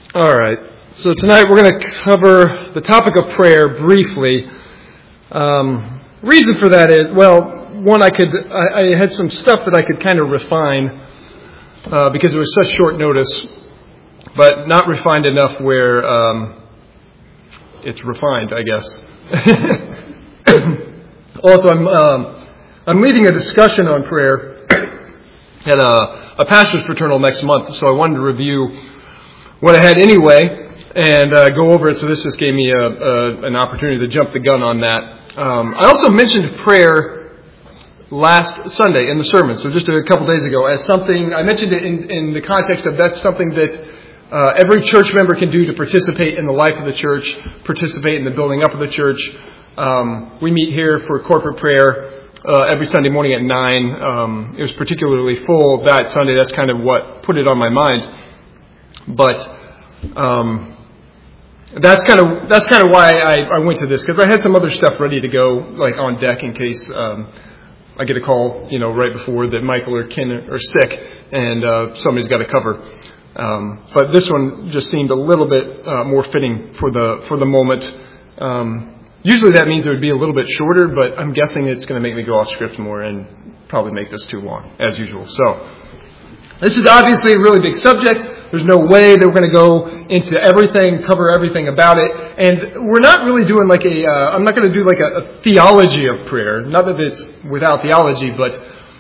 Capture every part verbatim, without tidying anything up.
All right. So tonight we're going to cover the topic of prayer briefly. Um, reason for that is, well, one, I could I, I had some stuff that I could kind of refine uh, because it was such short notice, but not refined enough where um, it's refined, I guess. Also, I'm um, I'm leading a discussion on prayer at a, a pastor's fraternal next month, so I wanted to review what I had anyway, and uh, go over it, so this just gave me a, a, an opportunity to jump the gun on that. Um, I also mentioned prayer last Sunday in the sermon, so just a couple days ago, as something, I mentioned it in, in the context of that's something that uh, every church member can do to participate in the life of the church, participate in the building up of the church. Um, we meet here for corporate prayer uh, every Sunday morning at nine. Um, it was particularly full that Sunday. That's kind of what put it on my mind. But um, that's kind of that's kind of why I, I went to this, because I had some other stuff ready to go, like on deck, in case um, I get a call, you know, right before that Michael or Ken are sick and uh, somebody's got to cover. Um, but this one just seemed a little bit uh, more fitting for the for the moment. Um, usually that means it would be a little bit shorter, but I'm guessing it's going to make me go off script more and probably make this too long, as usual. So this is obviously a really big subject. There's no way that we're going to go into everything, cover everything about it. And we're not really doing like a, uh, I'm not going to do like a, a theology of prayer. Not that it's without theology, but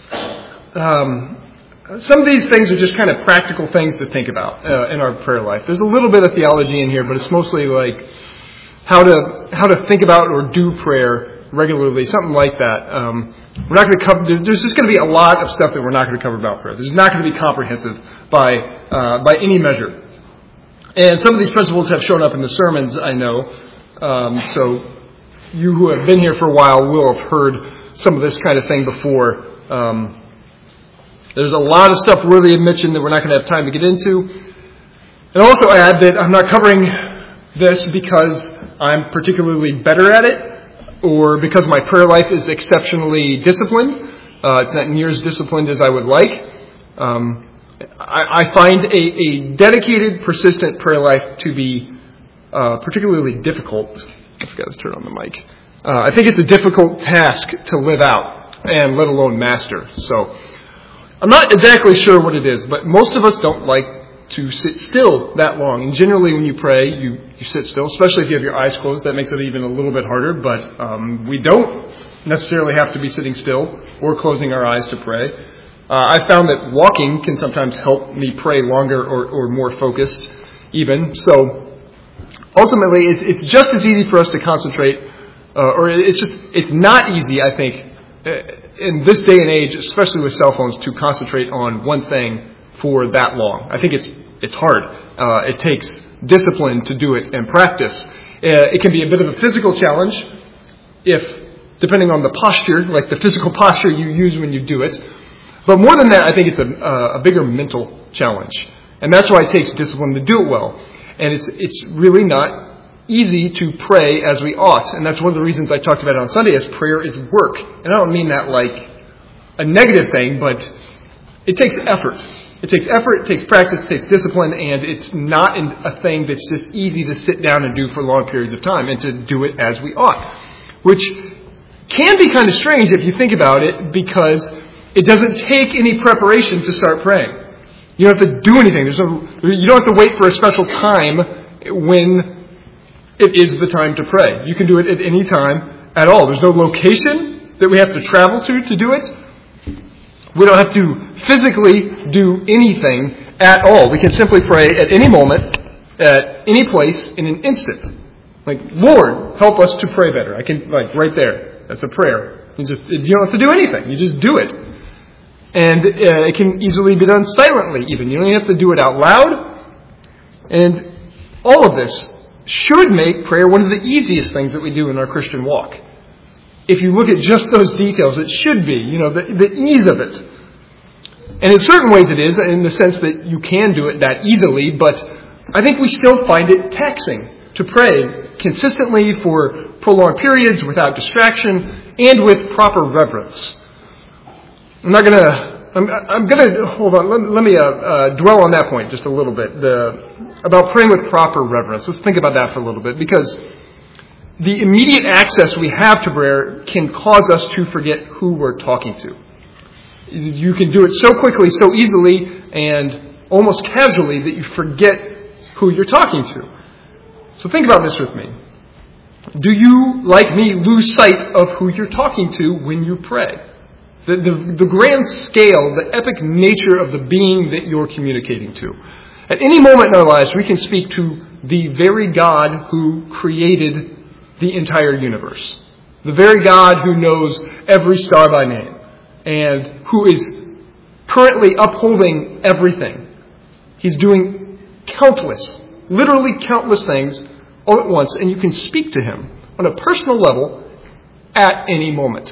um, some of these things are just kind of practical things to think about uh, in our prayer life. There's a little bit of theology in here, but it's mostly like how to how to think about or do prayer regularly, something like that. Um, we're not going to cover. There's just going to be a lot of stuff that we're not going to cover about prayer. This is not going to be comprehensive by uh, by any measure. And some of these principles have shown up in the sermons, I know. Um, so you who have been here for a while will have heard some of this kind of thing before. Um, there's a lot of stuff worthy of mention that we're not going to have time to get into. And also add that I'm not covering this because I'm particularly better at it, or because my prayer life is exceptionally disciplined. Uh, it's not near as disciplined as I would like. Um, I, I find a, a dedicated, persistent prayer life to be uh, particularly difficult. I forgot to turn on the mic. Uh, I think it's a difficult task to live out, and let alone master. So I'm not exactly sure what it is, but most of us don't like to sit still that long. And generally when you pray, you, you sit still, especially if you have your eyes closed. That makes it even a little bit harder, but um, we don't necessarily have to be sitting still or closing our eyes to pray. Uh, I found that walking can sometimes help me pray longer or, or more focused even. So ultimately, it's, it's just as easy for us to concentrate, uh, or it's just, it's not easy, I think, in this day and age, especially with cell phones, to concentrate on one thing for that long. I think it's it's hard. Uh, it takes discipline to do it and practice. Uh, it can be a bit of a physical challenge if, depending on the posture, like the physical posture you use when you do it. But more than that, I think it's a, a bigger mental challenge. And that's why it takes discipline to do it well. And it's it's really not easy to pray as we ought. And that's one of the reasons I talked about it on Sunday, as prayer is work. And I don't mean that like a negative thing, but it takes effort. It takes effort, it takes practice, it takes discipline, and it's not a thing that's just easy to sit down and do for long periods of time and to do it as we ought. Which can be kind of strange if you think about it, because it doesn't take any preparation to start praying. You don't have to do anything. There's no, you don't have to wait for a special time when it is the time to pray. You can do it at any time at all. There's no location that we have to travel to to do it. We don't have to physically do anything at all. We can simply pray at any moment, at any place, in an instant. Like, Lord, help us to pray better. I can, like, right there. That's a prayer. You just, you don't have to do anything. You just do it. And uh, it can easily be done silently, even. You don't even have to do it out loud. And all of this should make prayer one of the easiest things that we do in our Christian walk. If you look at just those details, it should be, you know, the, the ease of it. And in certain ways it is, in the sense that you can do it that easily, but I think we still find it taxing to pray consistently for prolonged periods without distraction and with proper reverence. I'm not going to I'm, I'm going to, hold on, let, let me uh, uh, dwell on that point just a little bit, the, about praying with proper reverence. Let's think about that for a little bit, because the immediate access we have to prayer can cause us to forget who we're talking to. You can do it so quickly, so easily, and almost casually that you forget who you're talking to. So think about this with me. Do you, like me, lose sight of who you're talking to when you pray? The, the, the grand scale, the epic nature of the being that you're communicating to. At any moment in our lives, we can speak to the very God who created the entire universe. The very God who knows every star by name and who is currently upholding everything. He's doing countless, literally countless things all at once, and you can speak to him on a personal level at any moment.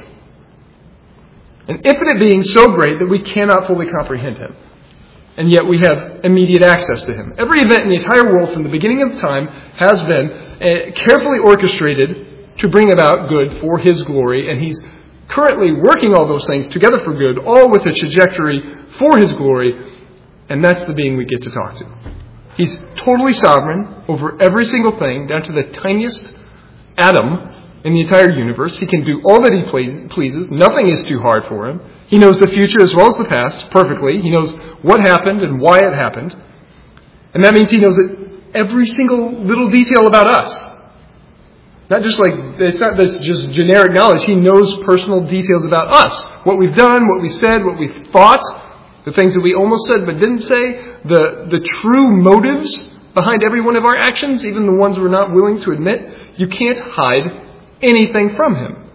An infinite being so great that we cannot fully comprehend him. And yet we have immediate access to him. Every event in the entire world from the beginning of time has been uh, carefully orchestrated to bring about good for his glory. And he's currently working all those things together for good, all with a trajectory for his glory. And that's the being we get to talk to. He's totally sovereign over every single thing, down to the tiniest atom in the entire universe. He can do all that he pleases. Nothing is too hard for him. He knows the future as well as the past perfectly. He knows what happened and why it happened. And that means he knows every single little detail about us. Not just like, it's not this just generic knowledge. He knows personal details about us. What we've done, what we said, what we thought, the things that we almost said but didn't say, the, the true motives behind every one of our actions, even the ones we're not willing to admit. You can't hide anything from him.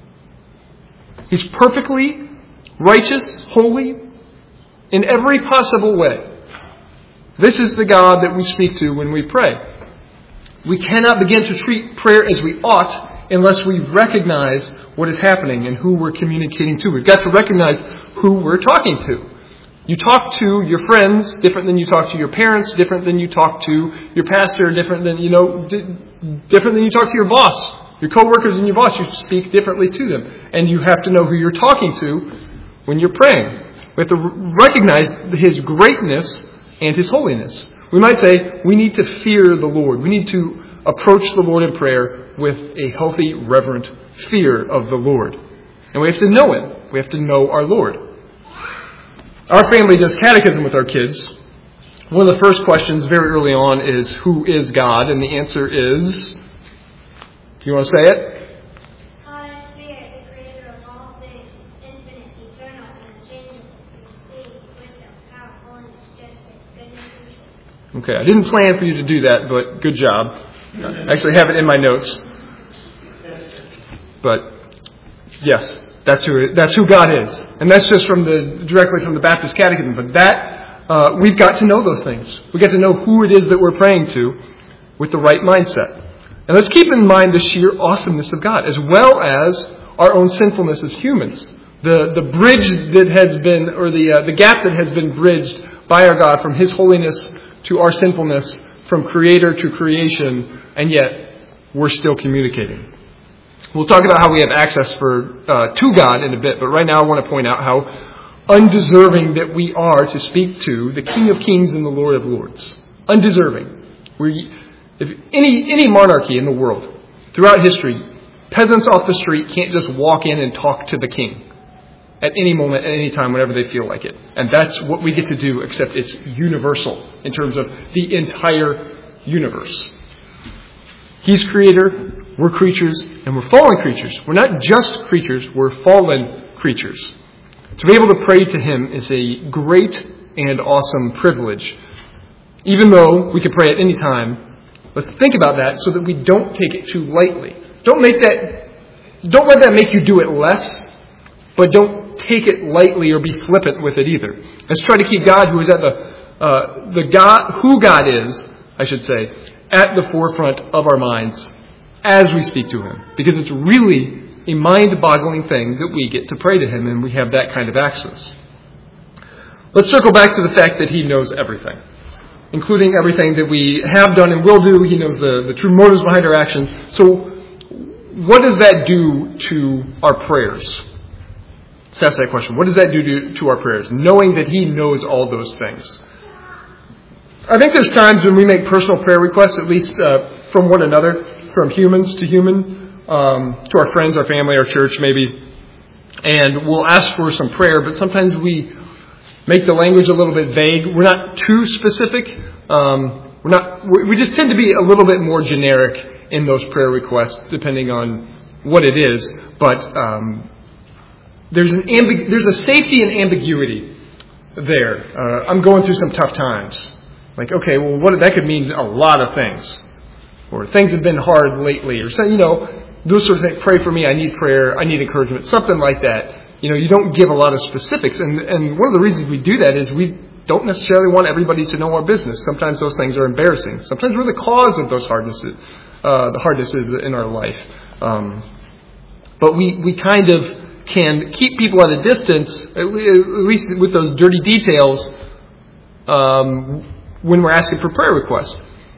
He's perfectly righteous, holy, in every possible way. This is the God that we speak to when we pray. We cannot begin to treat prayer as we ought unless we recognize what is happening and who we're communicating to. We've got to recognize who we're talking to. You talk to your friends different than you talk to your parents, different than you talk to your pastor, different than, you know, different than you talk to your boss. Your coworkers and your boss, you speak differently to them. And you have to know who you're talking to when you're praying. We have to recognize his greatness and his holiness. We might say we need to fear the Lord. We need to approach the Lord in prayer with a healthy, reverent fear of the Lord. And we have to know him. We have to know our Lord. Our family does catechism with our kids. One of the first questions very early on is, who is God? And the answer is, do you want to say it? God is Spirit, the creator of all things, infinite, eternal, and unchangeable, with speed, wisdom, power, holiness, justice, goodness, and truth. Okay, I didn't plan for you to do that, but good job. I actually have it in my notes. But, yes, that's who that's who God is. And that's just from the directly from the Baptist Catechism. But that, uh, we've got to know those things. We've got to know who it is that we're praying to with the right mindset. And let's keep in mind the sheer awesomeness of God, as well as our own sinfulness as humans. The the bridge that has been, or the uh, the gap that has been bridged by our God from his holiness to our sinfulness, from creator to creation, and yet we're still communicating. We'll talk about how we have access for uh, to God in a bit, but right now I want to point out how undeserving that we are to speak to the King of Kings and the Lord of Lords. Undeserving. We, if any any monarchy in the world, throughout history, peasants off the street can't just walk in and talk to the king at any moment, at any time, whenever they feel like it. And that's what we get to do, except it's universal in terms of the entire universe. He's creator, we're creatures, and we're fallen creatures. We're not just creatures, we're fallen creatures. To be able to pray to him is a great and awesome privilege. Even though we can pray at any time, let's think about that so that we don't take it too lightly. Don't make that, don't let that make you do it less, but don't take it lightly or be flippant with it either. Let's try to keep God, who is at the, uh, the God, who God is, I should say, at the forefront of our minds as we speak to him. Because it's really a mind-boggling thing that we get to pray to him and we have that kind of access. Let's circle back to the fact that he knows everything, including everything that we have done and will do. He knows the, the true motives behind our actions. So what does that do to our prayers? Let's ask that question. What does that do to, to our prayers? Knowing that He knows all those things. I think there's times when we make personal prayer requests, at least uh, from one another, from humans to human, um, to our friends, our family, our church maybe, and we'll ask for some prayer, but sometimes we make the language a little bit vague. We're not too specific. Um, we're not. We just tend to be a little bit more generic in those prayer requests, depending on what it is. But um, there's an ambi- there's a safety and ambiguity there. Uh, I'm going through some tough times. Like, okay, well, what that could mean a lot of things, or things have been hard lately, or so, you know, those sort of things. Pray for me. I need prayer. I need encouragement. Something like that. You know, you don't give a lot of specifics, and and one of the reasons we do that is we don't necessarily want everybody to know our business. Sometimes those things are embarrassing. Sometimes we're the cause of those hardnesses, uh, the hardnesses in our life. Um, but we we kind of can keep people at a distance, at least with those dirty details, um, when we're asking for prayer requests.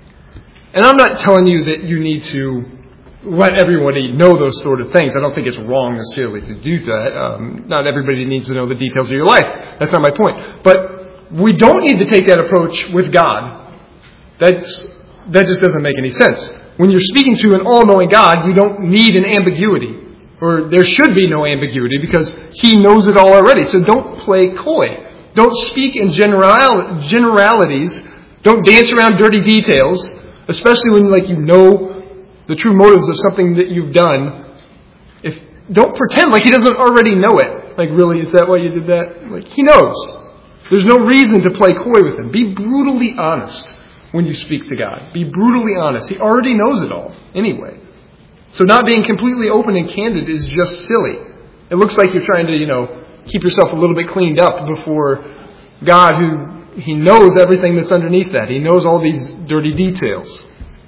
And I'm not telling you that you need to let everybody know those sort of things. I don't think it's wrong necessarily to do that. Um, not everybody needs to know the details of your life. That's not my point. But we don't need to take that approach with God. That's, that just doesn't make any sense. When you're speaking to an all-knowing God, you don't need an ambiguity. Or there should be no ambiguity because He knows it all already. So don't play coy. Don't speak in general, generalities. Don't dance around dirty details, especially when like you know the true motives of something that you've done. If don't pretend like He doesn't already know it. Like, really, is that why you did that? Like, He knows. There's no reason to play coy with Him. Be brutally honest when you speak to God. Be brutally honest. He already knows it all anyway. So not being completely open and candid is just silly. It looks like you're trying to, you know, keep yourself a little bit cleaned up before God, who He knows everything that's underneath that. He knows all these dirty details.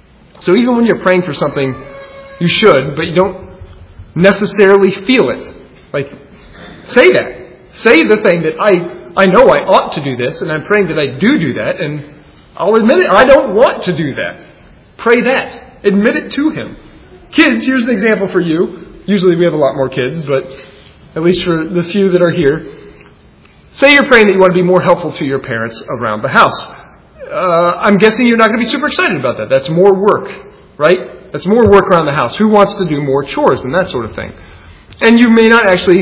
So even when you're praying for something, you should, but you don't necessarily feel it. Like, say that. Say the thing that I, I know I ought to do this, and I'm praying that I do do that, and I'll admit it. I don't want to do that. Pray that. Admit it to Him. Kids, here's an example for you. Usually we have a lot more kids, but at least for the few that are here. Say you're praying that you want to be more helpful to your parents around the house. Uh, I'm guessing you're not going to be super excited about that. That's more work, right? That's more work around the house. Who wants to do more chores and that sort of thing? And you may not actually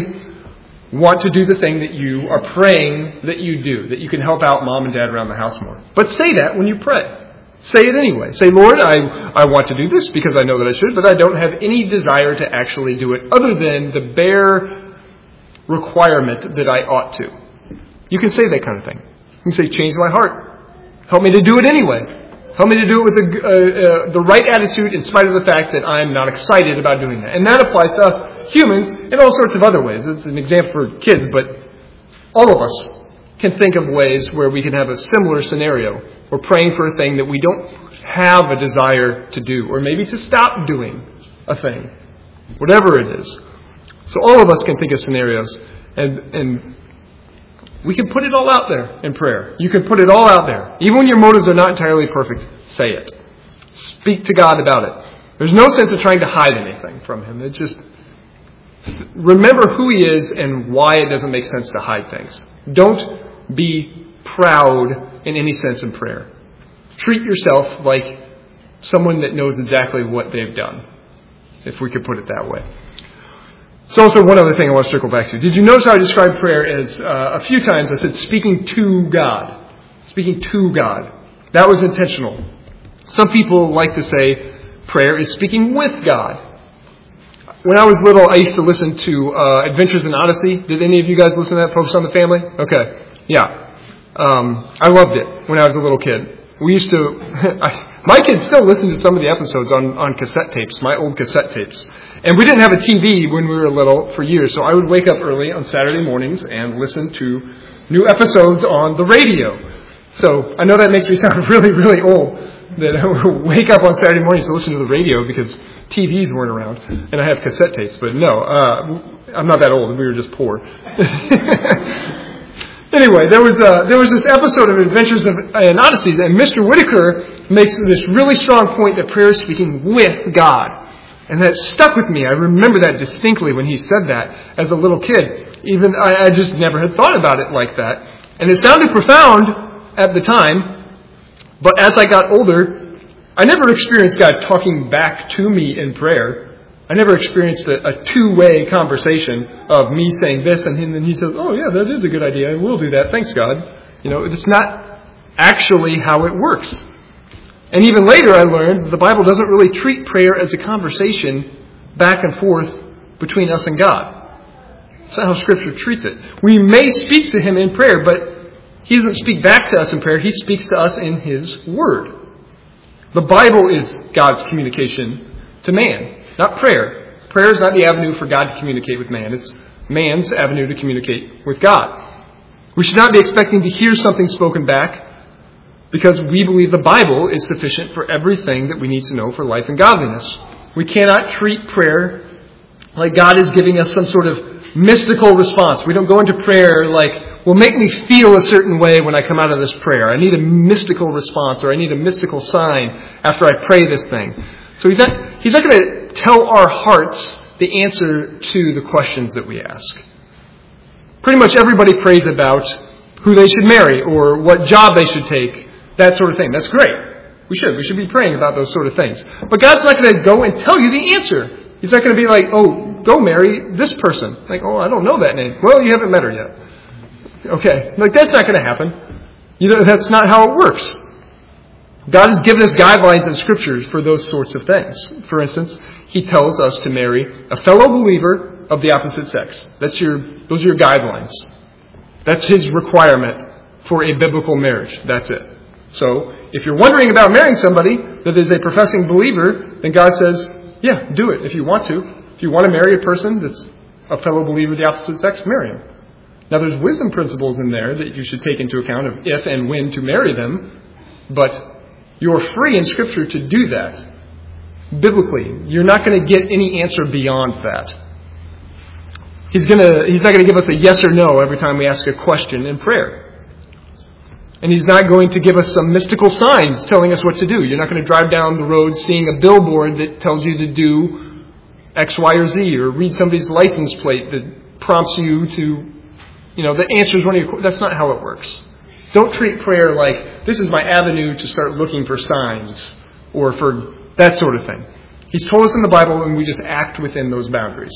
want to do the thing that you are praying that you do, that you can help out mom and dad around the house more. But say that when you pray. Say it anyway. Say, Lord, I, I want to do this because I know that I should, but I don't have any desire to actually do it other than the bare requirement that I ought to. You can say that kind of thing. You can say, change my heart. Help me to do it anyway. Help me to do it with a, uh, uh, the right attitude in spite of the fact that I'm not excited about doing that. And that applies to us humans in all sorts of other ways. It's an example for kids, but all of us can think of ways where we can have a similar scenario. We're praying for a thing that we don't have a desire to do, or maybe to stop doing a thing, whatever it is. So all of us can think of scenarios, and and we can put it all out there in prayer. You can put it all out there. Even when your motives are not entirely perfect, say it. Speak to God about it. There's no sense of trying to hide anything from Him. It just, remember who He is and why it doesn't make sense to hide things. Don't be proud in any sense in prayer. Treat yourself like someone that knows exactly what they've done, if we could put it that way. There's also one other thing I want to circle back to. Did you notice how I described prayer as uh, a few times I said speaking to God? Speaking to God. That was intentional. Some people like to say prayer is speaking with God. When I was little, I used to listen to uh, Adventures in Odyssey. Did any of you guys listen to that? Focus on the Family? Okay. Yeah. Um, I loved it when I was a little kid. We used to, I, my kids still listen to some of the episodes on, on cassette tapes, my old cassette tapes. And we didn't have a T V when we were little for years, so I would wake up early on Saturday mornings and listen to new episodes on the radio. So I know that makes me sound really, really old, that I would wake up on Saturday mornings to listen to the radio because T Vs weren't around, and I have cassette tapes. But no, uh, I'm not that old. We were just poor. Anyway, there was a, there was this episode of Adventures of an Odyssey, and Mister Whitaker makes this really strong point that prayer is speaking with God. And that stuck with me. I remember that distinctly when he said that as a little kid. Even I, I just never had thought about it like that. And it sounded profound at the time, but as I got older, I never experienced God talking back to me in prayer. I never experienced a, a two-way conversation of me saying this and then he says, oh yeah, that is a good idea. We'll do that. Thanks, God. You know, it's not actually how it works. And even later I learned the Bible doesn't really treat prayer as a conversation back and forth between us and God. That's not how Scripture treats it. We may speak to Him in prayer, but He doesn't speak back to us in prayer. He speaks to us in His Word. The Bible is God's communication to man, not prayer. Prayer is not the avenue for God to communicate with man. It's man's avenue to communicate with God. We should not be expecting to hear something spoken back because we believe the Bible is sufficient for everything that we need to know for life and godliness. We cannot treat prayer like God is giving us some sort of mystical response. We don't go into prayer like, well, make me feel a certain way when I come out of this prayer. I need a mystical response or I need a mystical sign after I pray this thing. So he's not, he's not going to tell our hearts the answer to the questions that we ask. Pretty much everybody prays about who they should marry or what job they should take, that sort of thing. That's great. We should. We should be praying about those sort of things. But God's not going to go and tell you the answer. He's not going to be like, oh, go marry this person. Like, oh, I don't know that name. Well, you haven't met her yet. Okay. Like, that's not going to happen. You know, that's not how it works. God has given us guidelines in Scriptures for those sorts of things. For instance, He tells us to marry a fellow believer of the opposite sex. That's your, those are your guidelines. That's His requirement for a biblical marriage. That's it. So, if you're wondering about marrying somebody that is a professing believer, then God says, yeah, do it if you want to. If you want to marry a person that's a fellow believer of the opposite sex, marry him. Now, there's wisdom principles in there that you should take into account of if and when to marry them, but you're free in Scripture to do that. Biblically, you're not going to get any answer beyond that. He's going to, he's not going to give us a yes or no every time we ask a question in prayer. And He's not going to give us some mystical signs telling us what to do. You're not going to drive down the road seeing a billboard that tells you to do X, Y, or Z, or read somebody's license plate that prompts you to, you know, that answers one of your... That's not how it works. Don't treat prayer like, this is my avenue to start looking for signs, or for that sort of thing. He's told us in the Bible, and we just act within those boundaries.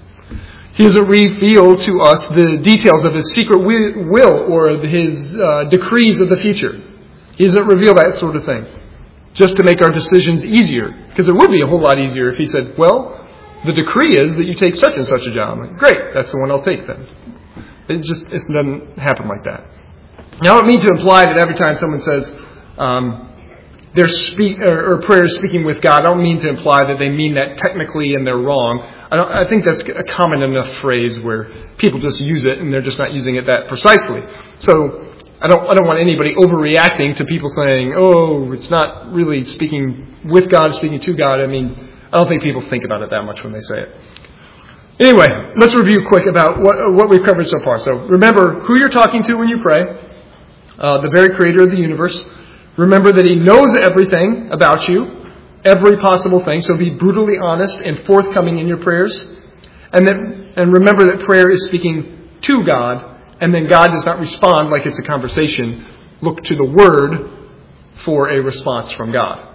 He doesn't reveal to us the details of His secret will or His uh, decrees of the future. He doesn't reveal that sort of thing. Just to make our decisions easier. Because it would be a whole lot easier if He said, well, the decree is that you take such and such a job. Like, great, that's the one I'll take then. It just it doesn't happen like that. Now, I don't mean to imply that every time someone says um, they're speak or, or prayer is speaking with God, I don't mean to imply that they mean that technically and they're wrong. I, don't, I think that's a common enough phrase where people just use it and they're just not using it that precisely. So I don't I don't want anybody overreacting to people saying, oh, it's not really speaking with God, speaking to God. I mean, I don't think people think about it that much when they say it. Anyway, let's review quick about what, what we've covered so far. So remember who you're talking to when you pray, uh, the very creator of the universe. Remember that He knows everything about you, every possible thing, so be brutally honest and forthcoming in your prayers. And that, and remember that prayer is speaking to God, and then God does not respond like it's a conversation. Look to the Word for a response from God.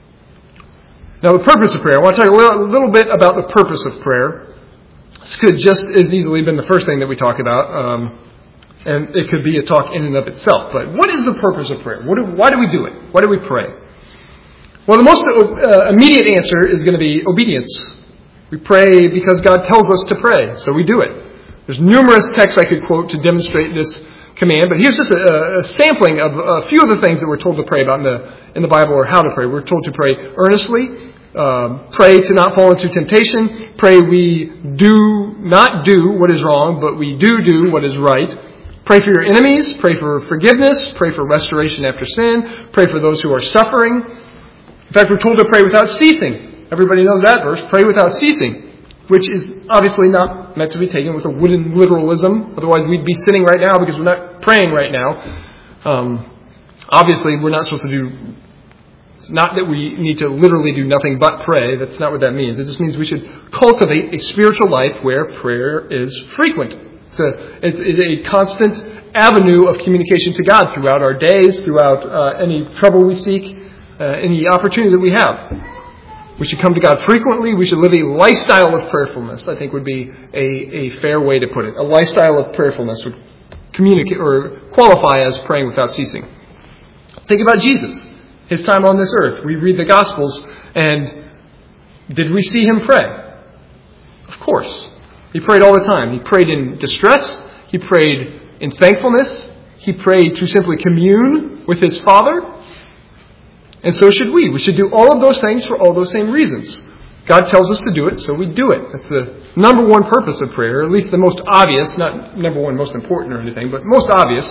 Now, the purpose of prayer. I want to talk a little, a little bit about the purpose of prayer. This could just as easily been the first thing that we talk about. Um, And it could be a talk in and of itself. But what is the purpose of prayer? What do, why do we do it? Why do we pray? Well, the most uh, immediate answer is going to be obedience. We pray because God tells us to pray, so we do it. There's numerous texts I could quote to demonstrate this command, but here's just a, a sampling of a few of the things that we're told to pray about in the, in the Bible, or how to pray. We're told to pray earnestly, um, pray to not fall into temptation, pray we do not do what is wrong, but we do do what is right. Pray for your enemies, pray for forgiveness, pray for restoration after sin, pray for those who are suffering. In fact, we're told to pray without ceasing. Everybody knows that verse, pray without ceasing, which is obviously not meant to be taken with a wooden literalism. Otherwise, we'd be sitting right now because we're not praying right now. Um, obviously, we're not supposed to do It's not that we need to literally do nothing but pray. That's not what that means. It just means we should cultivate a spiritual life where prayer is frequent. It's a, it's, it's a constant avenue of communication to God throughout our days, throughout uh, any trouble we seek, uh, any opportunity that we have. We should come to God frequently. We should live a lifestyle of prayerfulness, I think would be a, a fair way to put it. A lifestyle of prayerfulness would communicate or qualify as praying without ceasing. Think about Jesus, his time on this earth. We read the Gospels, and did we see him pray? Of course. He prayed all the time. He prayed in distress. He prayed in thankfulness. He prayed to simply commune with his Father. And so should we. We should do all of those things for all those same reasons. God tells us to do it, so we do it. That's the number one purpose of prayer, or at least the most obvious, not number one most important or anything, but most obvious.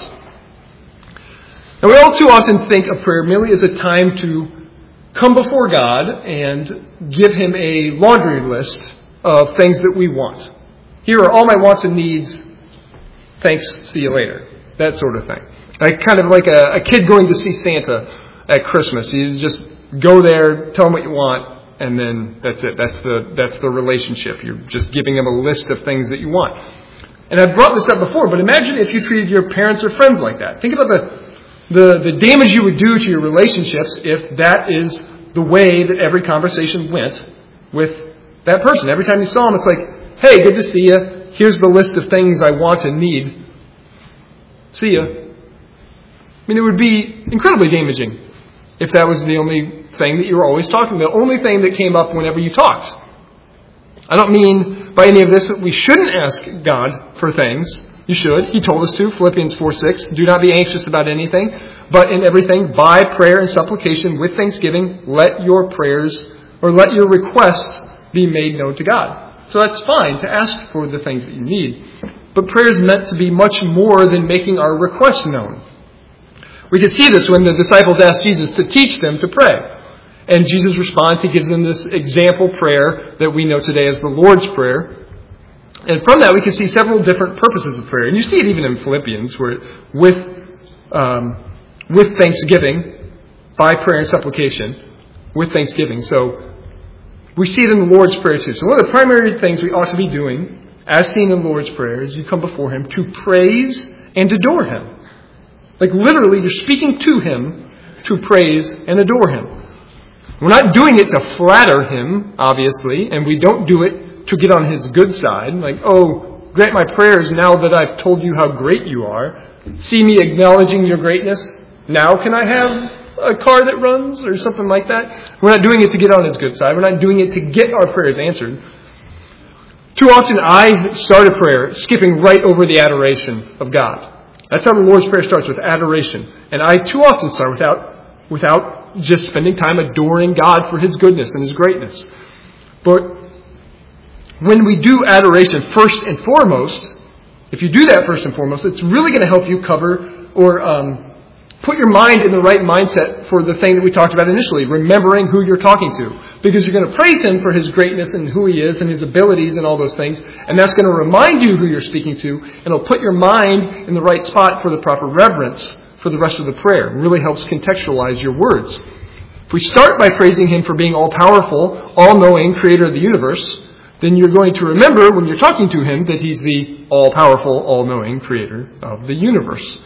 And we all too often think of prayer merely as a time to come before God and give him a laundry list of things that we want. Here are all my wants and needs. Thanks, see you later. That sort of thing. Like, kind of like a, a kid going to see Santa at Christmas. You just go there, tell him what you want, and then that's it. That's the that's the relationship. You're just giving him a list of things that you want. And I've brought this up before, but imagine if you treated your parents or friends like that. Think about the the, the damage you would do to your relationships if that is the way that every conversation went with that person. Every time you saw them, it's like, hey, good to see you. Here's the list of things I want and need. See ya. I mean, it would be incredibly damaging if that was the only thing that you were always talking about, the only thing that came up whenever you talked. I don't mean by any of this that we shouldn't ask God for things. You should. He told us to. Philippians four six. Do not be anxious about anything, but in everything, by prayer and supplication with thanksgiving, let your prayers or let your requests be made known to God. So that's fine to ask for the things that you need. But prayer is meant to be much more than making our requests known. We could see this when the disciples asked Jesus to teach them to pray. And Jesus responds. He gives them this example prayer that we know today as the Lord's Prayer. And from that we can see several different purposes of prayer. And you see it even in Philippians, where with um, with thanksgiving, by prayer and supplication, with thanksgiving. So we see it in the Lord's Prayer too. So one of the primary things we ought to be doing, as seen in the Lord's Prayer, is you come before him to praise and adore him. Like literally, you're speaking to him to praise and adore him. We're not doing it to flatter him, obviously, and we don't do it to get on his good side. Like, oh, grant my prayers now that I've told you how great you are. See me acknowledging your greatness. Now can I have a car that runs or something like that? We're not doing it to get on his good side. We're not doing it to get our prayers answered. Too often I start a prayer skipping right over the adoration of God. That's how the Lord's Prayer starts, with adoration. And I too often start without without just spending time adoring God for his goodness and his greatness. But when we do adoration first and foremost, if you do that first and foremost, it's really going to help you cover or um, put your mind in the right mindset for the thing that we talked about initially, remembering who you're talking to. Because you're going to praise him for his greatness and who he is and his abilities and all those things. And that's going to remind you who you're speaking to. And it'll put your mind in the right spot for the proper reverence for the rest of the prayer. It really helps contextualize your words. If we start by praising him for being all-powerful, all-knowing, creator of the universe, then you're going to remember when you're talking to him that he's the all-powerful, all-knowing creator of the universe.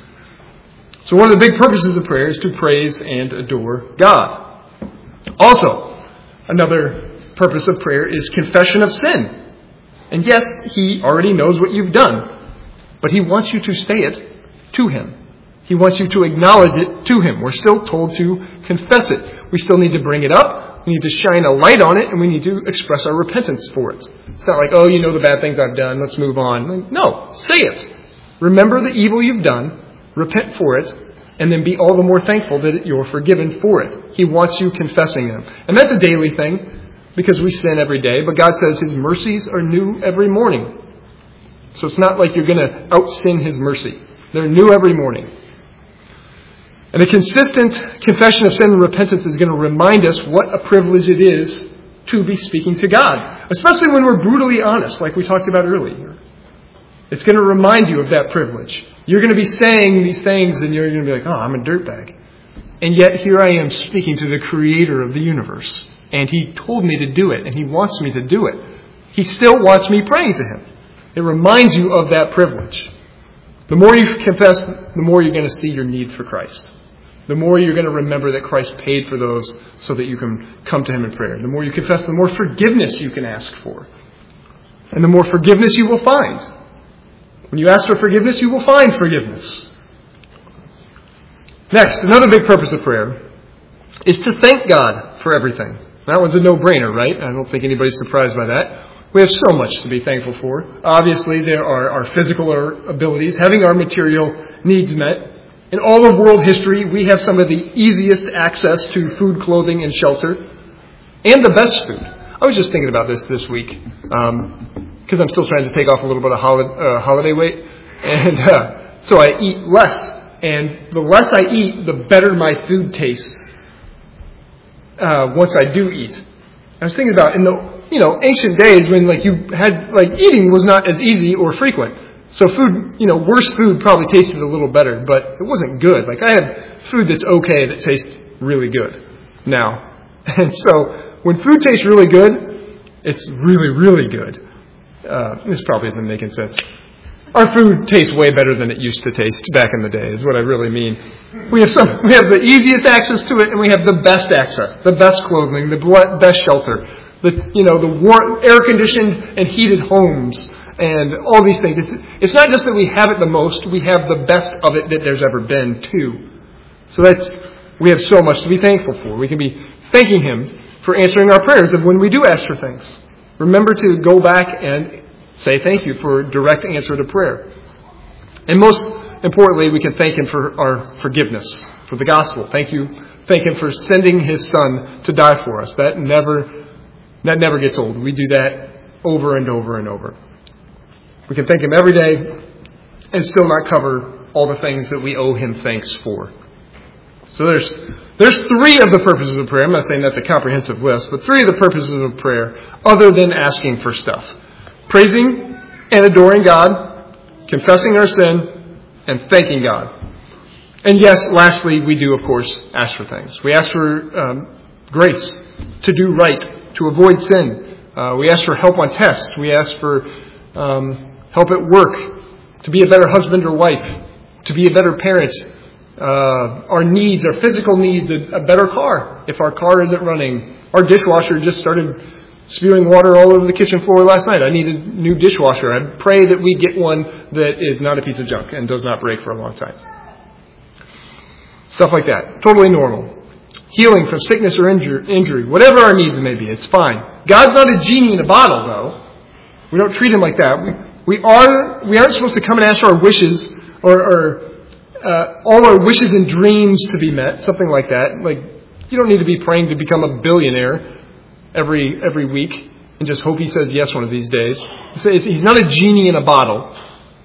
So one of the big purposes of prayer is to praise and adore God. Also, another purpose of prayer is confession of sin. And yes, he already knows what you've done, but he wants you to say it to him. He wants you to acknowledge it to him. We're still told to confess it. We still need to bring it up. We need to shine a light on it, and we need to express our repentance for it. It's not like, oh, you know the bad things I've done, let's move on. Like, no, say it. Remember the evil you've done, repent for it, and then be all the more thankful that you're forgiven for it. He wants you confessing them. And that's a daily thing, because we sin every day, but God says his mercies are new every morning. So it's not like you're going to out-sin his mercy. They're new every morning. And a consistent confession of sin and repentance is going to remind us what a privilege it is to be speaking to God, especially when we're brutally honest, like we talked about earlier. It's going to remind you of that privilege. You're going to be saying these things and you're going to be like, oh, I'm a dirtbag. And yet here I am speaking to the creator of the universe. And he told me to do it, and he wants me to do it. He still wants me praying to him. It reminds you of that privilege. The more you confess, the more you're going to see your need for Christ. The more you're going to remember that Christ paid for those so that you can come to him in prayer. The more you confess, the more forgiveness you can ask for. And the more forgiveness you will find. When you ask for forgiveness, you will find forgiveness. Next, another big purpose of prayer is to thank God for everything. That one's a no-brainer, right? I don't think anybody's surprised by that. We have so much to be thankful for. Obviously, there are our physical abilities, having our material needs met. In all of world history, we have some of the easiest access to food, clothing, and shelter, and the best food. I was just thinking about this this week, because um, I'm still trying to take off a little bit of holiday, uh, holiday weight, and uh, so I eat less. And the less I eat, the better my food tastes uh, once I do eat. I was thinking about in the you know ancient days when like you had like eating was not as easy or frequent. So food, you know, worse food probably tasted a little better, but it wasn't good. Like I have food that's okay that tastes really good now. And so when food tastes really good, it's really, really good. Uh, this probably isn't making sense. Our food tastes way better than it used to taste back in the day, is what I really mean. We have some, we have the easiest access to it, and we have the best access, the best clothing, the best shelter, the you know the warm, air-conditioned and heated homes. And all these things. It's, it's not just that we have it the most, we have the best of it that there's ever been, too. So that's, we have so much to be thankful for. We can be thanking him for answering our prayers of when we do ask for things. Remember to go back and say thank you for direct answer to prayer. And most importantly, we can thank him for our forgiveness, for the gospel. Thank you. Thank him for sending his son to die for us. That never, that never gets old. We do that over and over and over. We can thank him every day and still not cover all the things that we owe him thanks for. So there's there's three of the purposes of prayer. I'm not saying that's a comprehensive list, but three of the purposes of prayer other than asking for stuff. Praising and adoring God, confessing our sin, and thanking God. And yes, lastly, we do, of course, ask for things. We ask for um, grace to do right, to avoid sin. Uh, we ask for help on tests. We ask for um, help at work, to be a better husband or wife, to be a better parent, uh, our needs, our physical needs, a, a better car if our car isn't running. Our dishwasher just started spewing water all over the kitchen floor last night. I need a new dishwasher. I pray that we get one that is not a piece of junk and does not break for a long time. Stuff like that. Totally normal. Healing from sickness or injur- injury, whatever our needs may be, it's fine. God's not a genie in a bottle, though. We don't treat him like that. We, we are we aren't supposed to come and ask our wishes or, or uh, all our wishes and dreams to be met, something like that. Like you don't need to be praying to become a billionaire every every week and just hope he says yes one of these days. He's not a genie in a bottle.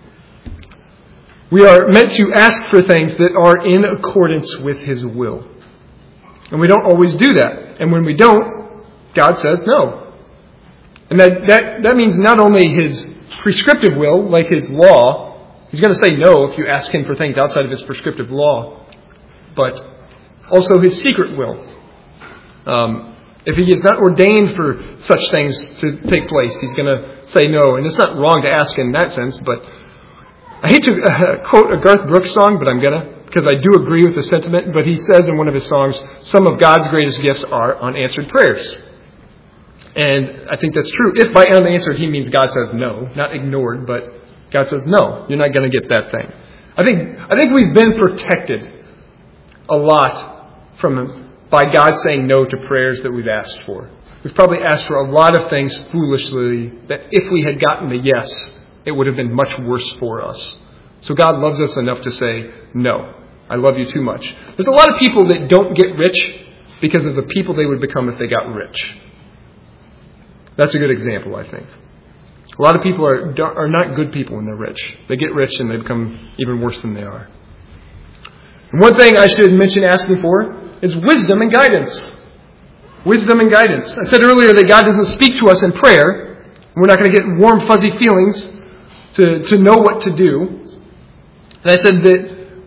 We are meant to ask for things that are in accordance with his will. And we don't always do that. And when we don't, God says no. And that, that, that means not only his prescriptive will, like his law, he's going to say no if you ask him for things outside of his prescriptive law, but also his secret will. Um, if he is not ordained for such things to take place, he's going to say no. And it's not wrong to ask in that sense, but I hate to uh, quote a Garth Brooks song, but I'm going to, because I do agree with the sentiment, but he says in one of his songs, some of God's greatest gifts are unanswered prayers. And I think that's true. If by unanswered he means God says no, not ignored, but God says no, you're not going to get that thing. I think I think we've been protected a lot from by God saying no to prayers that we've asked for. We've probably asked for a lot of things foolishly that if we had gotten the yes, it would have been much worse for us. So God loves us enough to say, no, I love you too much. There's a lot of people that don't get rich because of the people they would become if they got rich. That's a good example, I think. A lot of people are are not good people when they're rich. They get rich and they become even worse than they are. And one thing I should mention asking for is wisdom and guidance. Wisdom and guidance. I said earlier that God doesn't speak to us in prayer. We're not going to get warm, fuzzy feelings to, to know what to do. And I said that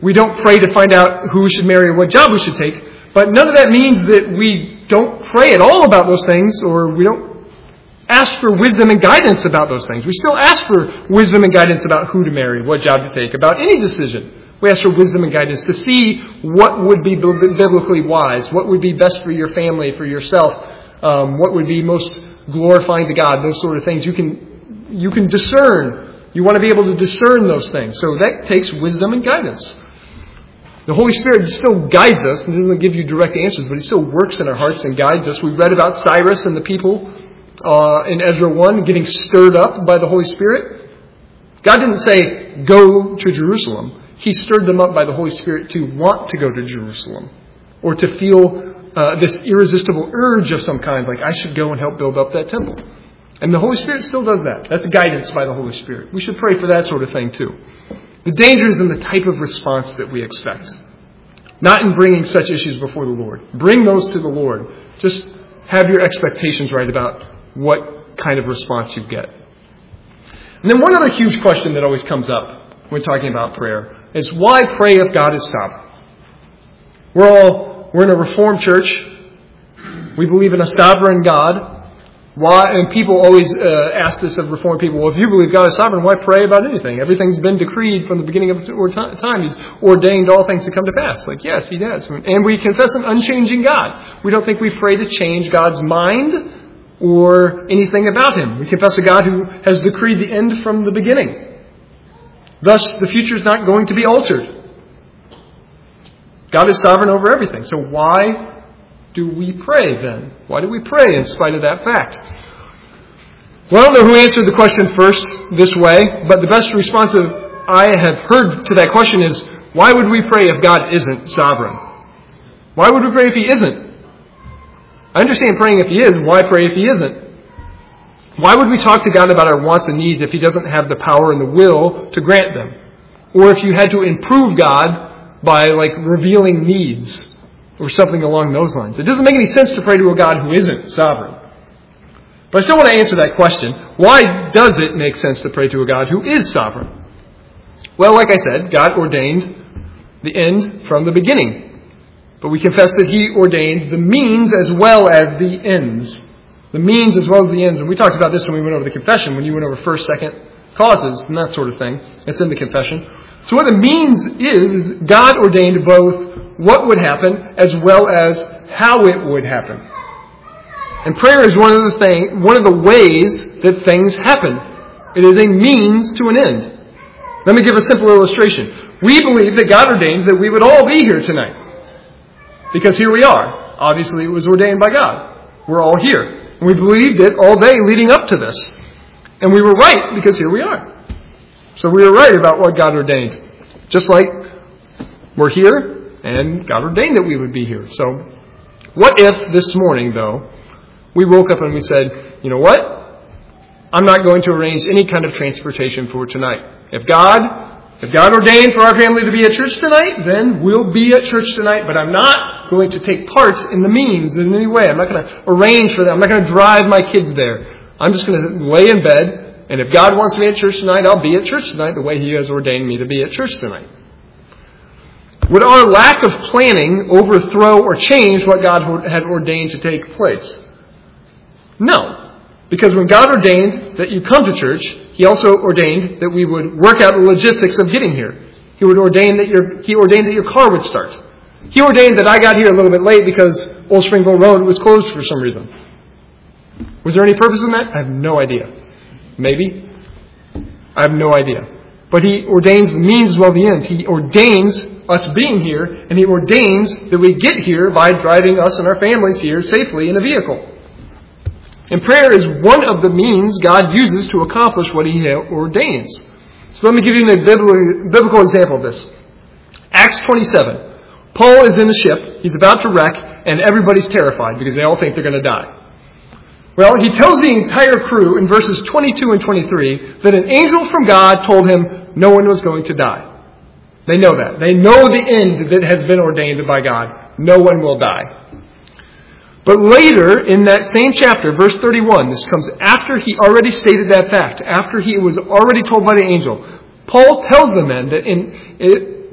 We don't pray to find out who we should marry or what job we should take. But none of that means that we don't pray at all about those things, or we don't ask for wisdom and guidance about those things. We still ask for wisdom and guidance about who to marry, what job to take, about any decision. We ask for wisdom and guidance to see what would be biblically wise, what would be best for your family, for yourself, um, what would be most glorifying to God, those sort of things. You can, you can discern. You want to be able to discern those things. So that takes wisdom and guidance. The Holy Spirit still guides us. It doesn't give you direct answers, but He still works in our hearts and guides us. We read about Cyrus and the people uh, in Ezra one getting stirred up by the Holy Spirit. God didn't say, go to Jerusalem. He stirred them up by the Holy Spirit to want to go to Jerusalem, or to feel uh, this irresistible urge of some kind, like I should go and help build up that temple. And the Holy Spirit still does that. That's guidance by the Holy Spirit. We should pray for that sort of thing too. The danger is in the type of response that we expect. Not in bringing such issues before the Lord. Bring those to the Lord. Just have your expectations right about what kind of response you get. And then one other huge question that always comes up when talking about prayer is, why pray if God is sovereign? We're all, we're in a Reformed church. We believe in a sovereign God. Why? And people always uh, ask this of Reformed people, well, if you believe God is sovereign, why pray about anything? Everything's been decreed from the beginning of time. He's ordained all things to come to pass. Like, yes, He does. And we confess an unchanging God. We don't think we pray to change God's mind or anything about Him. We confess a God who has decreed the end from the beginning. Thus, the future is not going to be altered. God is sovereign over everything. So why do we pray then? Why do we pray in spite of that fact? Well, I don't know who answered the question first this way, but the best response I have heard to that question is, why would we pray if God isn't sovereign? Why would we pray if He isn't? I understand praying if He is. Why pray if He isn't? Why would we talk to God about our wants and needs if He doesn't have the power and the will to grant them? Or if you had to improve God by, like, revealing needs or something along those lines. It doesn't make any sense to pray to a God who isn't sovereign. But I still want to answer that question. Why does it make sense to pray to a God who is sovereign? Well, like I said, God ordained the end from the beginning. But we confess that He ordained the means as well as the ends. The means as well as the ends. And we talked about this when we went over the confession, when you went over first, second causes and that sort of thing. It's in the confession. So what the means is, is God ordained both what would happen as well as how it would happen. And prayer is one of the thing, one of the ways that things happen. It is a means to an end. Let me give a simple illustration. We believe that God ordained that we would all be here tonight. Because here we are. Obviously, it was ordained by God. We're all here. And we believed it all day leading up to this. And we were right because here we are. So we were right about what God ordained. Just like we're here and God ordained that we would be here. So what if this morning, though, we woke up and we said, you know what? I'm not going to arrange any kind of transportation for tonight. If God... If God ordained for our family to be at church tonight, then we'll be at church tonight. But I'm not going to take part in the means in any way. I'm not going to arrange for that. I'm not going to drive my kids there. I'm just going to lay in bed. And if God wants me at church tonight, I'll be at church tonight the way He has ordained me to be at church tonight. Would our lack of planning overthrow or change what God had ordained to take place? No. Because when God ordained that you come to church, He also ordained that we would work out the logistics of getting here. He would ordain that your He ordained that your car would start. He ordained that I got here a little bit late because Old Springville Road was closed for some reason. Was there any purpose in that? I have no idea. Maybe. I have no idea. But He ordains the means as well as the ends. He ordains us being here, and He ordains that we get here by driving us and our families here safely in a vehicle. And prayer is one of the means God uses to accomplish what He ordains. So let me give you a biblical example of this. Acts twenty-seven. Paul is in a ship. He's about to wreck, and everybody's terrified because they all think they're going to die. Well, he tells the entire crew in verses twenty-two and twenty-three that an angel from God told him no one was going to die. They know that. They know the end that has been ordained by God. No one will die. But later, in that same chapter, verse thirty-one, this comes after he already stated that fact, after he was already told by the angel. Paul tells the men that in,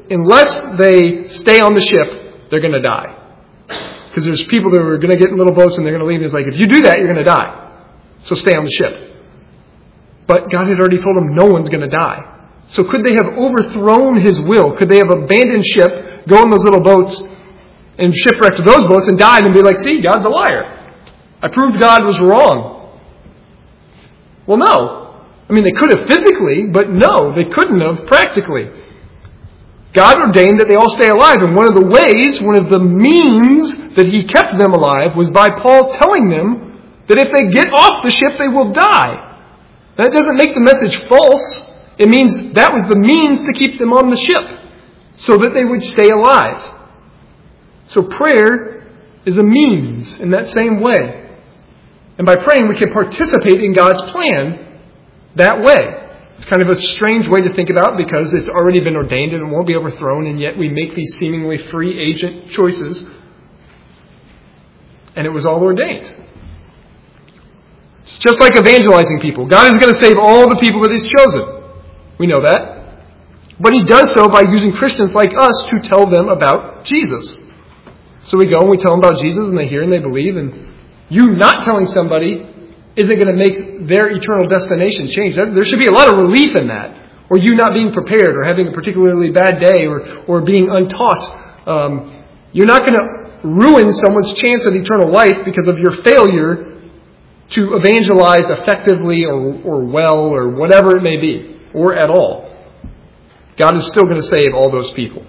unless they stay on the ship, they're going to die. Because there's people that are going to get in little boats and they're going to leave. And it's like, if you do that, you're going to die. So stay on the ship. But God had already told them no one's going to die. So could they have overthrown his will? Could they have abandoned ship, go in those little boats, and shipwrecked those boats and died and be like, see, God's a liar. I proved God was wrong. Well, no. I mean, they could have physically, but no, they couldn't have practically. God ordained that they all stay alive. And one of the ways, one of the means that he kept them alive was by Paul telling them that if they get off the ship, they will die. That doesn't make the message false. It means that was the means to keep them on the ship so that they would stay alive. So prayer is a means in that same way. And by praying, we can participate in God's plan that way. It's kind of a strange way to think about because it's already been ordained and it won't be overthrown, and yet we make these seemingly free agent choices. And it was all ordained. It's just like evangelizing people. God is going to save all the people that he's chosen. We know that. But he does so by using Christians like us to tell them about Jesus. So we go and we tell them about Jesus and they hear and they believe. And you not telling somebody isn't going to make their eternal destination change. There should be a lot of relief in that. Or you not being prepared or having a particularly bad day or, or being untaught. Um, you're not going to ruin someone's chance at eternal life because of your failure to evangelize effectively or, or well or whatever it may be. Or at all. God is still going to save all those people.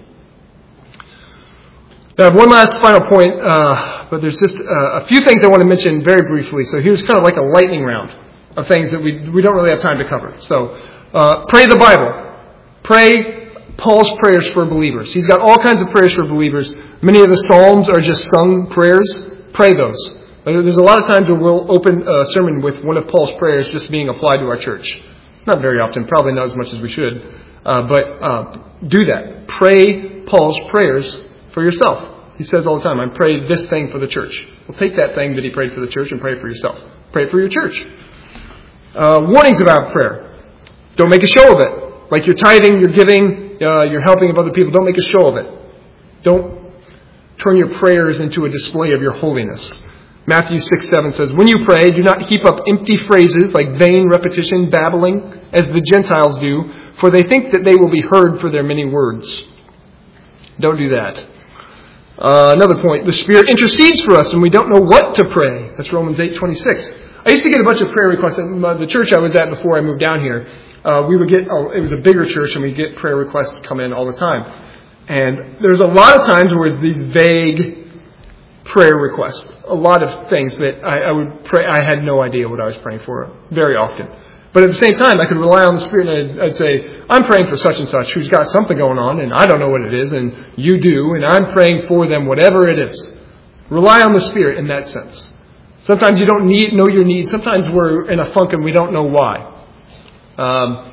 Now, I have one last final point, uh, but there's just uh, a few things I want to mention very briefly. So here's kind of like a lightning round of things that we we don't really have time to cover. So uh, pray the Bible. Pray Paul's prayers for believers. He's got all kinds of prayers for believers. Many of the Psalms are just sung prayers. Pray those. There's a lot of times where we'll open a sermon with one of Paul's prayers just being applied to our church. Not very often, probably not as much as we should. Uh, but uh, do that. Pray Paul's prayers for yourself. He says all the time, I pray this thing for the church. Well, take that thing that he prayed for the church and pray it for yourself. Pray it for your church. Uh, warnings about prayer. Don't make a show of it. Like you're tithing, you're giving, uh, you're helping of other people. Don't make a show of it. Don't turn your prayers into a display of your holiness. Matthew six seven says, when you pray, do not heap up empty phrases like vain repetition, babbling, as the Gentiles do, for they think that they will be heard for their many words. Don't do that. Uh, another point, the Spirit intercedes for us when we don't know what to pray. That's Romans eight twenty-six. I used to get a bunch of prayer requests at the church I was at before I moved down here. Uh, we would get, oh, it was a bigger church, and we'd get prayer requests come in all the time. And there's a lot of times where it's these vague prayer requests. A lot of things that I, I would pray. I had no idea what I was praying for very often. But at the same time, I could rely on the Spirit and I'd, I'd say, I'm praying for such and such who's got something going on and I don't know what it is and you do and I'm praying for them, whatever it is. Rely on the Spirit in that sense. Sometimes you don't need know your needs. Sometimes we're in a funk and we don't know why. Um,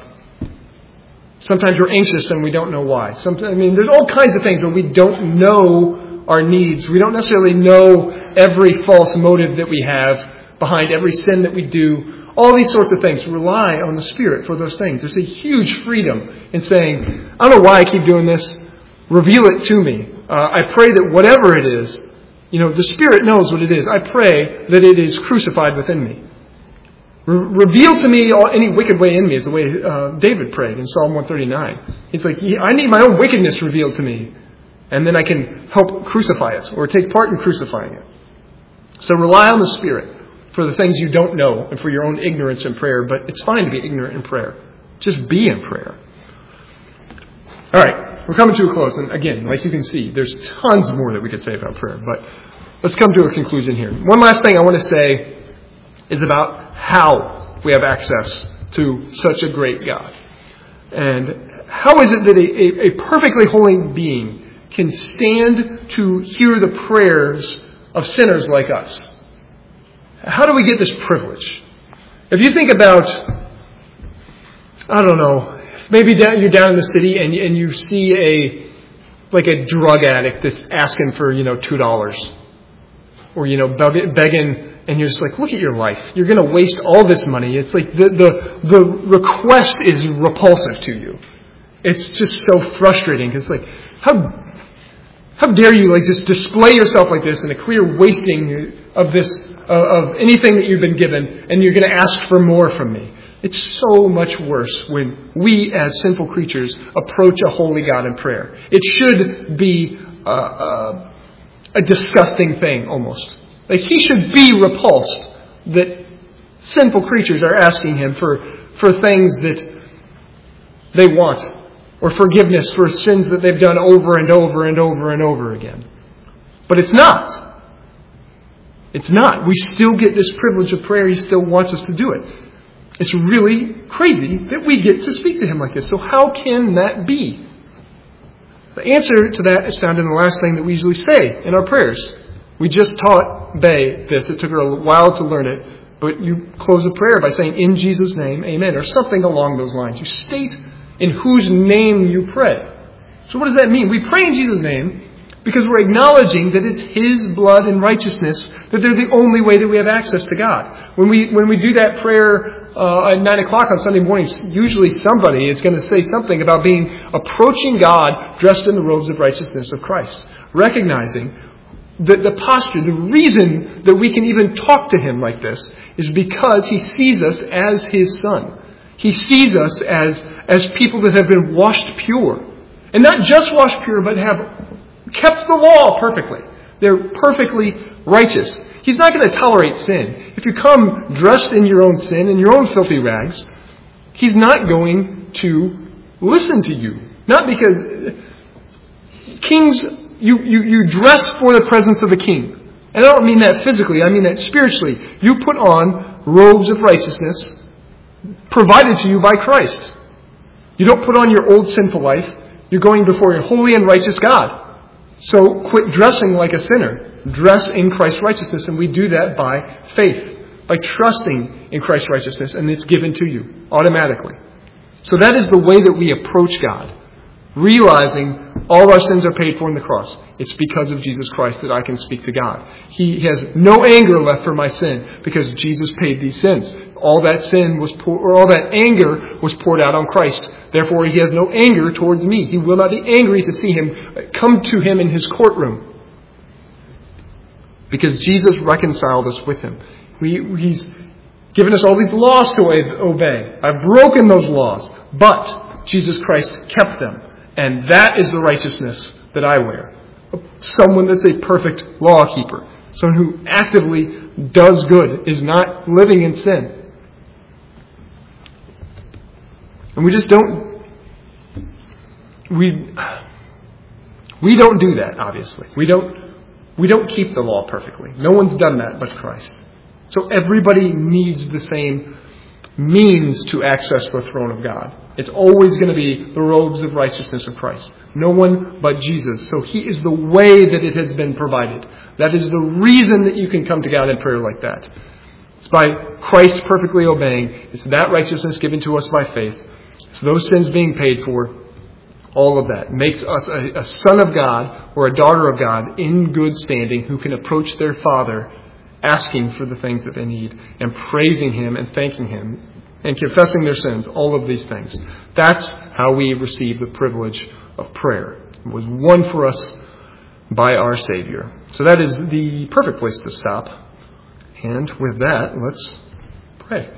sometimes we're anxious and we don't know why. Sometimes, I mean, there's all kinds of things where we don't know our needs. We don't necessarily know every false motive that we have behind every sin that we do. All these sorts of things. Rely on the Spirit for those things. There's a huge freedom in saying, I don't know why I keep doing this. Reveal it to me. Uh, I pray that whatever it is, you know, the Spirit knows what it is. I pray that it is crucified within me. Re- reveal to me all, any wicked way in me, is the way uh, David prayed in Psalm one thirty-nine. He's like, I need my own wickedness revealed to me. And then I can help crucify it or take part in crucifying it. So rely on the Spirit for the things you don't know and for your own ignorance in prayer. But it's fine to be ignorant in prayer. Just be in prayer. All right. We're coming to a close. And again, like you can see, there's tons more that we could say about prayer. But let's come to a conclusion here. One last thing I want to say is about how we have access to such a great God. And how is it that a, a, a perfectly holy being can stand to hear the prayers of sinners like us? How do we get this privilege? If you think about, I don't know, maybe you're down in the city and, and you see a, like a drug addict that's asking for, you know, two dollars. Or, you know, begging, and you're just like, look at your life. You're going to waste all this money. It's like the, the, the request is repulsive to you. It's just so frustrating. It's like, how how dare you like just display yourself like this in a clear wasting of this uh, of anything that you've been given, and you're going to ask for more from me. It's so much worse when we as sinful creatures approach a holy God in prayer. It should be uh, uh, a disgusting thing almost. Like he should be repulsed that sinful creatures are asking him for, for things that they want, or forgiveness for sins that they've done over and over and over and over again. But it's not. It's not. We still get this privilege of prayer. He still wants us to do it. It's really crazy that we get to speak to him like this. So how can that be? The answer to that is found in the last thing that we usually say in our prayers. We just taught Bay this. It took her a while to learn it. But you close a prayer by saying, in Jesus' name, amen, or something along those lines. You state in whose name you pray. So what does that mean? We pray in Jesus' name because we're acknowledging that it's his blood and righteousness, that they're the only way that we have access to God. When we when we do that prayer uh, at nine o'clock on Sunday mornings, usually somebody is going to say something about being approaching God dressed in the robes of righteousness of Christ. Recognizing that the posture, the reason that we can even talk to him like this is because he sees us as his son. He sees us as, as people that have been washed pure. And not just washed pure, but have kept the law perfectly. They're perfectly righteous. He's not going to tolerate sin. If you come dressed in your own sin, in your own filthy rags, he's not going to listen to you. Not because kings, you, you, you dress for the presence of the king. And I don't mean that physically, I mean that spiritually. You put on robes of righteousness provided to you by Christ. You don't put on your old sinful life. You're going before a holy and righteous God. So quit dressing like a sinner. Dress in Christ's righteousness, and we do that by faith, by trusting in Christ's righteousness, and it's given to you automatically. So that is the way that we approach God, realizing all our sins are paid for in the cross. It's because of Jesus Christ that I can speak to God. He has no anger left for my sin because Jesus paid these sins. All that sin was pour, or all that anger was poured out on Christ. Therefore, he has no anger towards me. He will not be angry to see him come to him in his courtroom. Because Jesus reconciled us with him. We, he's given us all these laws to obey. I've broken those laws, but Jesus Christ kept them. And that is the righteousness that I wear. Someone that's a perfect law keeper. Someone who actively does good, is not living in sin. And we just don't, we, we don't do that, obviously. We don't, we don't keep the law perfectly. No one's done that but Christ. So everybody needs the same means to access the throne of God. It's always going to be the robes of righteousness of Christ. No one but Jesus. So he is the way that it has been provided. That is the reason that you can come to God in prayer like that. It's by Christ perfectly obeying. It's that righteousness given to us by faith. It's those sins being paid for. All of that makes us a, a son of God or a daughter of God in good standing who can approach their Father asking for the things that they need and praising him and thanking him and confessing their sins, all of these things. That's how we receive the privilege of prayer. It was won for us by our Savior. So that is the perfect place to stop. And with that, let's pray.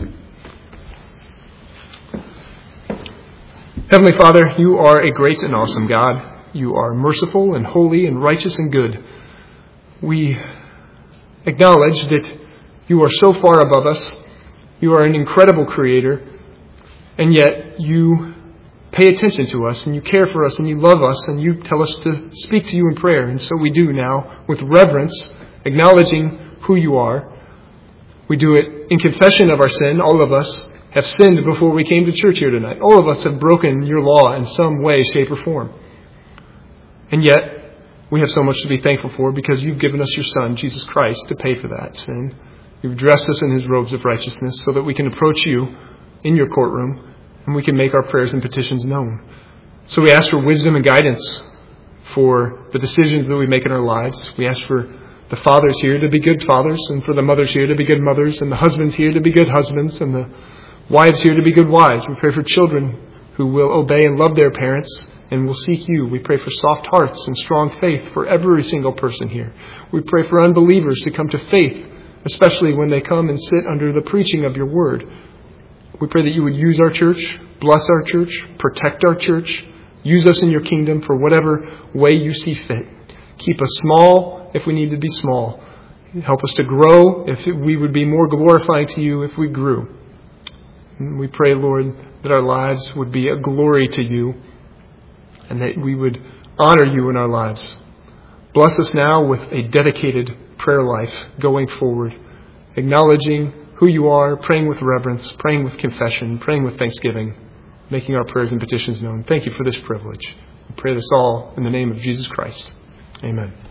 Heavenly Father, you are a great and awesome God. You are merciful and holy and righteous and good. We acknowledge that you are so far above us. You are an incredible creator, and yet you pay attention to us, and you care for us, and you love us, and you tell us to speak to you in prayer. And so we do now with reverence, acknowledging who you are. We do it in confession of our sin. All of us have sinned before we came to church here tonight. All of us have broken your law in some way, shape, or form. And yet, we have so much to be thankful for because you've given us your Son, Jesus Christ, to pay for that sin. You've dressed us in his robes of righteousness so that we can approach you in your courtroom and we can make our prayers and petitions known. So we ask for wisdom and guidance for the decisions that we make in our lives. We ask for the fathers here to be good fathers, and for the mothers here to be good mothers, and the husbands here to be good husbands, and the wives here to be good wives. We pray for children who will obey and love their parents and will seek you. We pray for soft hearts and strong faith for every single person here. We pray for unbelievers to come to faith, especially when they come and sit under the preaching of your word. We pray that you would use our church, bless our church, protect our church, use us in your kingdom for whatever way you see fit. Keep us small if we need to be small. Help us to grow if we would be more glorifying to you if we grew. And we pray, Lord, that our lives would be a glory to you and that we would honor you in our lives. Bless us now with a dedicated prayer life going forward, acknowledging who you are, praying with reverence, praying with confession, praying with thanksgiving, making our prayers and petitions known. Thank you for this privilege. We pray this all in the name of Jesus Christ. Amen.